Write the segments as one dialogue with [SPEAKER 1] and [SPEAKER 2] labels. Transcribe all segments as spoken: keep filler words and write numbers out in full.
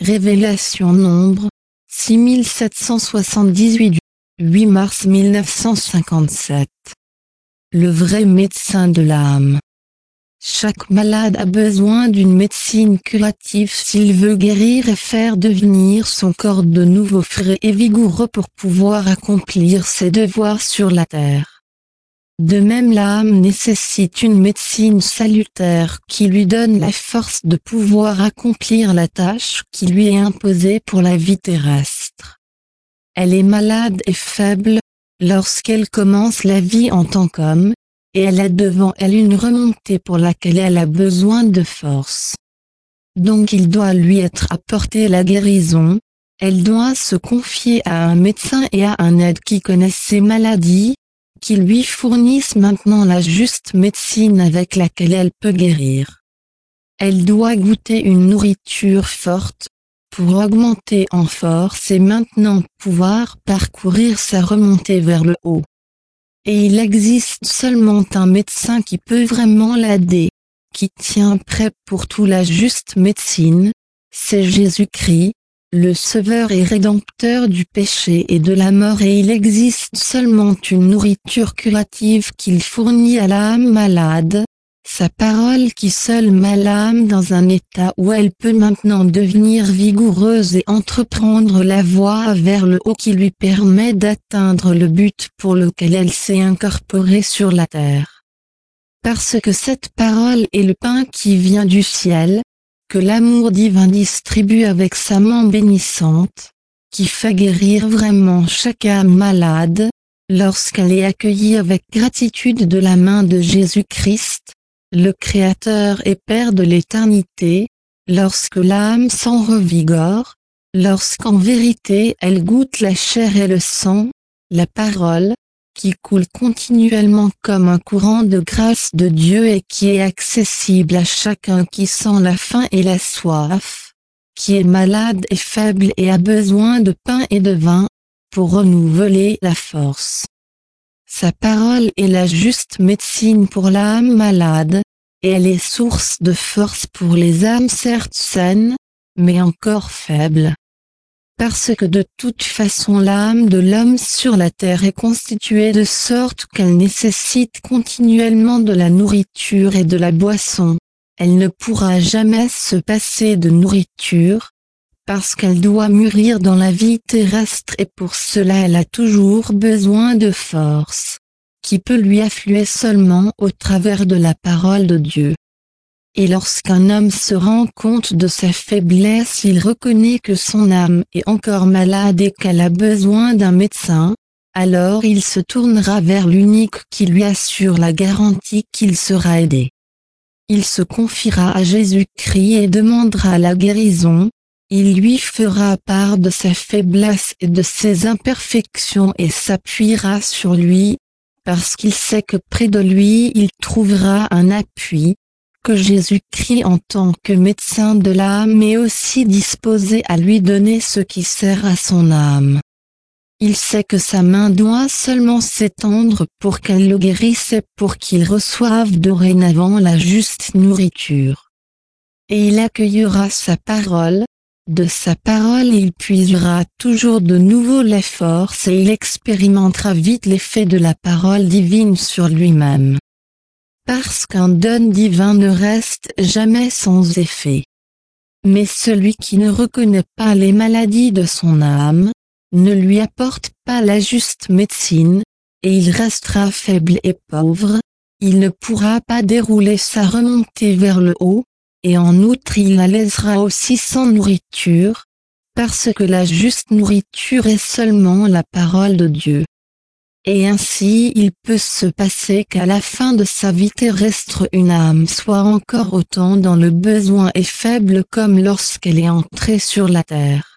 [SPEAKER 1] Révélation Nombre, six mille sept cent soixante-dix-huit, huit mars mille neuf cent cinquante-sept. Le vrai médecin de l'âme. Chaque malade a besoin d'une médecine curative s'il veut guérir et faire devenir son corps de nouveau frais et vigoureux pour pouvoir accomplir ses devoirs sur la terre. De même, l'âme nécessite une médecine salutaire qui lui donne la force de pouvoir accomplir la tâche qui lui est imposée pour la vie terrestre. Elle est malade et faible lorsqu'elle commence la vie en tant qu'homme, et elle a devant elle une remontée pour laquelle elle a besoin de force. Donc il doit lui être apporté la guérison, elle doit se confier à un médecin et à un aide qui connaissent ses maladies, qui lui fournissent maintenant la juste médecine avec laquelle elle peut guérir. Elle doit goûter une nourriture forte, pour augmenter en force et maintenant pouvoir parcourir sa remontée vers le haut. Et il existe seulement un médecin qui peut vraiment l'aider, qui tient prêt pour tout la juste médecine, c'est Jésus-Christ, le Sauveur et Rédempteur du péché et de la mort, et il existe seulement une nourriture curative qu'il fournit à l'âme malade, sa parole qui seule met l'âme dans un état où elle peut maintenant devenir vigoureuse et entreprendre la voie vers le haut qui lui permet d'atteindre le but pour lequel elle s'est incorporée sur la terre. Parce que cette parole est le pain qui vient du ciel, que l'amour divin distribue avec sa main bénissante, qui fait guérir vraiment chaque âme malade, lorsqu'elle est accueillie avec gratitude de la main de Jésus-Christ, le Créateur et Père de l'éternité, lorsque l'âme s'en revigore, lorsqu'en vérité elle goûte la chair et le sang, la parole, qui coule continuellement comme un courant de grâce de Dieu et qui est accessible à chacun qui sent la faim et la soif, qui est malade et faible et a besoin de pain et de vin, pour renouveler la force. Sa parole est la juste médecine pour l'âme malade, et elle est source de force pour les âmes certes saines, mais encore faibles. Parce que de toute façon l'âme de l'homme sur la terre est constituée de sorte qu'elle nécessite continuellement de la nourriture et de la boisson, elle ne pourra jamais se passer de nourriture, parce qu'elle doit mûrir dans la vie terrestre et pour cela elle a toujours besoin de force, qui peut lui affluer seulement au travers de la parole de Dieu. Et lorsqu'un homme se rend compte de sa faiblesse, il reconnaît que son âme est encore malade et qu'elle a besoin d'un médecin, alors il se tournera vers l'unique qui lui assure la garantie qu'il sera aidé. Il se confiera à Jésus-Christ et demandera la guérison, il lui fera part de sa faiblesse et de ses imperfections et s'appuiera sur lui, parce qu'il sait que près de lui il trouvera un appui, que Jésus-Christ en tant que médecin de l'âme est aussi disposé à lui donner ce qui sert à son âme. Il sait que sa main doit seulement s'étendre pour qu'elle le guérisse et pour qu'il reçoive dorénavant la juste nourriture. Et il accueillera sa parole, de sa parole il puisera toujours de nouveau les forces et il expérimentera vite l'effet de la parole divine sur lui-même. Parce qu'un don divin ne reste jamais sans effet. Mais celui qui ne reconnaît pas les maladies de son âme, ne lui apporte pas la juste médecine, et il restera faible et pauvre, il ne pourra pas dérouler sa remontée vers le haut, et en outre il la laissera aussi sans nourriture, parce que la juste nourriture est seulement la parole de Dieu. Et ainsi il peut se passer qu'à la fin de sa vie terrestre une âme soit encore autant dans le besoin et faible comme lorsqu'elle est entrée sur la terre.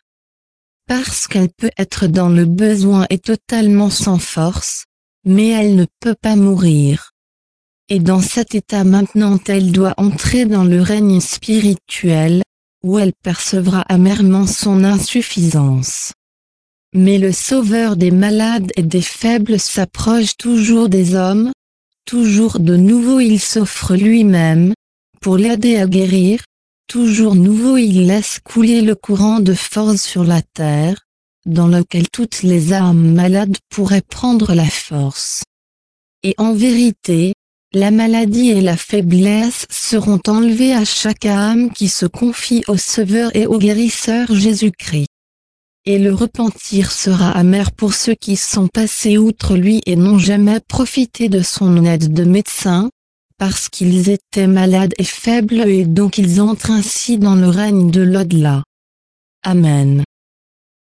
[SPEAKER 1] Parce qu'elle peut être dans le besoin et totalement sans force, mais elle ne peut pas mourir. Et dans cet état maintenant elle doit entrer dans le règne spirituel, où elle percevra amèrement son insuffisance. Mais le Sauveur des malades et des faibles s'approche toujours des hommes, toujours de nouveau il s'offre lui-même, pour l'aider à guérir, toujours nouveau il laisse couler le courant de force sur la terre, dans lequel toutes les âmes malades pourraient prendre la force. Et en vérité, la maladie et la faiblesse seront enlevées à chaque âme qui se confie au Sauveur et au Guérisseur Jésus-Christ. Et le repentir sera amer pour ceux qui sont passés outre lui et n'ont jamais profité de son aide de médecin, parce qu'ils étaient malades et faibles et donc ils entrent ainsi dans le règne de l'au-delà. Amen.